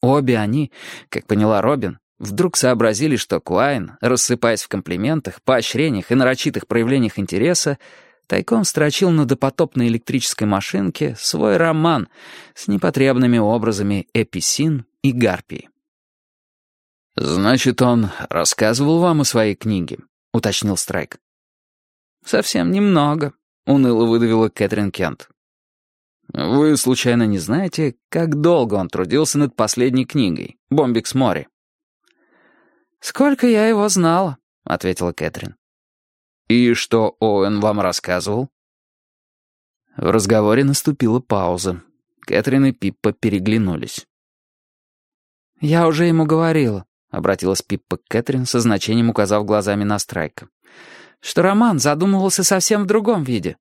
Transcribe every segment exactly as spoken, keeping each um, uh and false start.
Обе они, как поняла Робин, вдруг сообразили, что Куайн, рассыпаясь в комплиментах, поощрениях и нарочитых проявлениях интереса, тайком строчил на допотопной электрической машинке свой роман с непотребными образами Эписин и Гарпии. «Значит, он рассказывал вам о своей книге?» — уточнил Страйк. «Совсем немного», — уныло выдавила Кэтрин Кент. «Вы, случайно, не знаете, как долго он трудился над последней книгой, «Бомбикс Мори»?» «Сколько я его знала», — ответила Кэтрин. «И что Оуэн вам рассказывал?» В разговоре наступила пауза. Кэтрин и Пиппа переглянулись. «Я уже ему говорила», — обратилась Пиппа к Кэтрин, со значением указав глазами на Страйка, «что роман задумывался совсем в другом виде».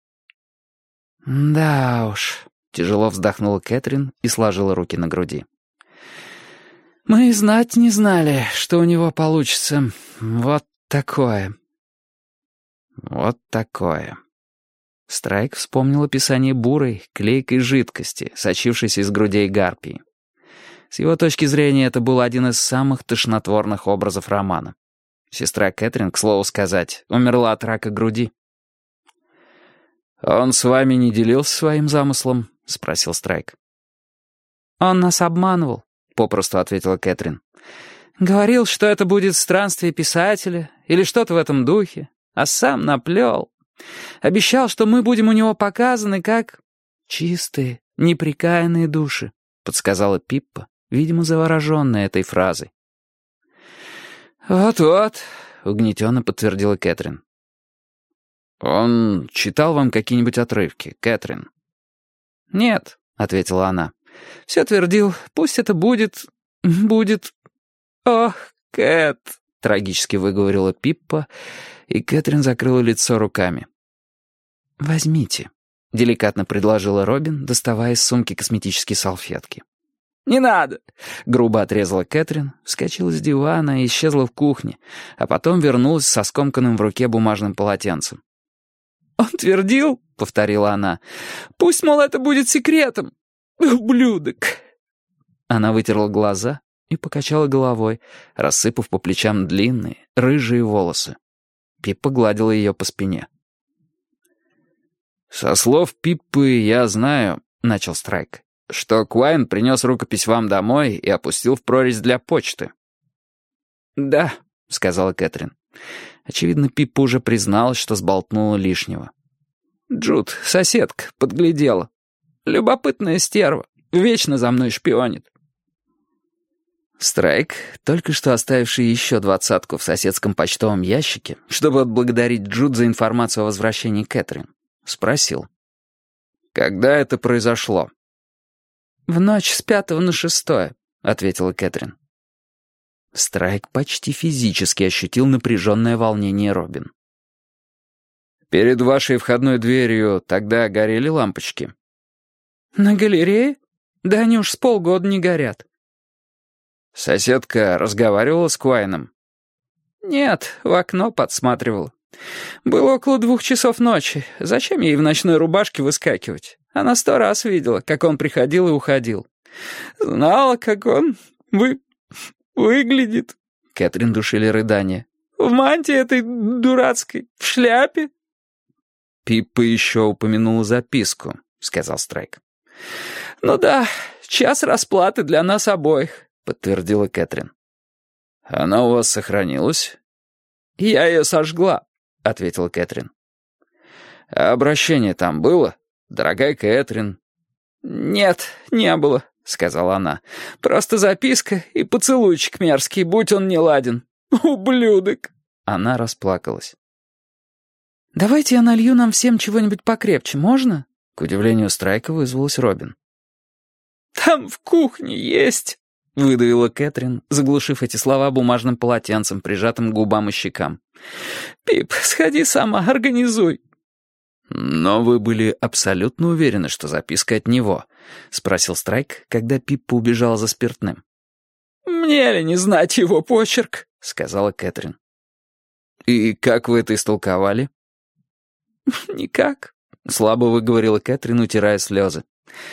«Да уж», — тяжело вздохнула Кэтрин и сложила руки на груди. «Мы и знать не знали, что у него получится вот такое». «Вот такое». Страйк вспомнил описание бурой, клейкой жидкости, сочившейся из грудей гарпии. С его точки зрения, это был один из самых тошнотворных образов романа. Сестра Кэтрин, к слову сказать, умерла от рака груди. «Он с вами не делился своим замыслом?» — спросил Страйк. «Он нас обманывал», — попросту ответила Кэтрин. «Говорил, что это будет странствие писателя или что-то в этом духе, а сам наплел. Обещал, что мы будем у него показаны как чистые, неприкаянные души», — подсказала Пиппа, видимо, завороженная этой фразой. «Вот-вот», — угнетенно подтвердила Кэтрин. «Он читал вам какие-нибудь отрывки, Кэтрин?» «Нет», — ответила она. «Все твердил, пусть это будет... будет... Ох, Кэт», — трагически выговорила Пиппа, и Кэтрин закрыла лицо руками. «Возьмите», — деликатно предложила Робин, доставая из сумки косметические салфетки. «Не надо!» — грубо отрезала Кэтрин, вскочила с дивана и исчезла в кухне, а потом вернулась со скомканным в руке бумажным полотенцем. «Он твердил, — повторила она, — пусть, мол, это будет секретом. Ублюдок!» Она вытерла глаза и покачала головой, рассыпав по плечам длинные, рыжие волосы. Пиппа гладила ее по спине. «Со слов Пиппы я знаю, — начал Страйк, — что Куайн принес рукопись вам домой и опустил в прорезь для почты». «Да», — сказала Кэтрин. Очевидно, Пиппа уже призналась, что сболтнула лишнего. «Джуд, соседка, подглядела. Любопытная стерва, вечно за мной шпионит». Страйк, только что оставивший еще двадцатку в соседском почтовом ящике, чтобы отблагодарить Джуд за информацию о возвращении Кэтрин, спросил. «Когда это произошло?» «В ночь с пятого на шестое», — ответила Кэтрин. Страйк почти физически ощутил напряженное волнение Робин. «Перед вашей входной дверью тогда горели лампочки?» «На галерее? Да они уж с полгода не горят». «Соседка разговаривала с Куайном?» «Нет, в окно подсматривала. Было около двух часов ночи. Зачем ей в ночной рубашке выскакивать? Она сто раз видела, как он приходил и уходил. Знала, как он вы... выглядит». Кэтрин душили рыдания. «В мантии этой дурацкой, в шляпе». «Пиппа еще упомянула записку», — сказал Страйк. «Ну да, час расплаты для нас обоих», — подтвердила Кэтрин. «Она у вас сохранилась?» «Я ее сожгла», — ответила Кэтрин. «А обращение там было, дорогая Кэтрин?» «Нет, не было», — сказала она. «Просто записка и поцелуйчик мерзкий, будь он неладен. Ублюдок!» Она расплакалась. «Давайте я налью нам всем чего-нибудь покрепче, можно?» К удивлению Страйка вызвалась Робин. «Там в кухне есть», — выдавила Кэтрин, заглушив эти слова бумажным полотенцем, прижатым к губам и щекам. «Пип, сходи сама, организуй». «Но вы были абсолютно уверены, что записка от него?» — спросил Страйк, когда Пиппа убежала за спиртным. «Мне ли не знать его почерк?» — сказала Кэтрин. «И как вы это истолковали?» «Никак», — слабо выговорила Кэтрин, утирая слезы.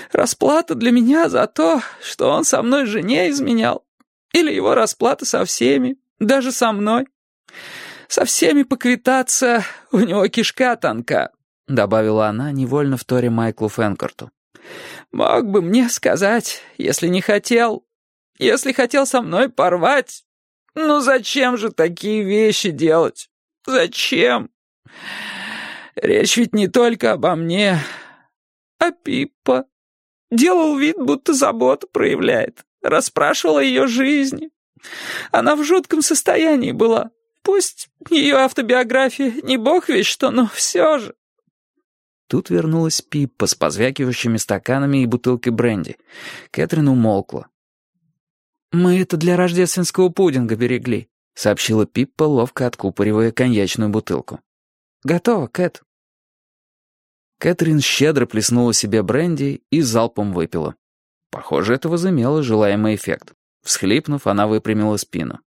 Расплата для меня за то, что он со мной жене изменял. Или его расплата со всеми, даже со мной. Со всеми поквитаться у него кишка тонка», — добавила она, невольно вторя Майклу Фэнкорту. «Мог бы мне сказать, если не хотел. Если хотел со мной порвать. Ну зачем же такие вещи делать? Зачем? Речь ведь не только обо мне, а Пиппа. Делал вид, будто заботу проявляет. Расспрашивал о ее жизни. Она в жутком состоянии была. Пусть ее автобиография не бог весть что, но все же». Тут вернулась Пиппа с позвякивающими стаканами и бутылкой бренди. Кэтрин умолкла. «Мы это для рождественского пудинга берегли», — сообщила Пиппа, ловко откупоривая коньячную бутылку. «Готово, Кэт». Кэтрин щедро плеснула себе бренди и залпом выпила. Похоже, это возымело желаемый эффект. Всхлипнув, она выпрямила спину.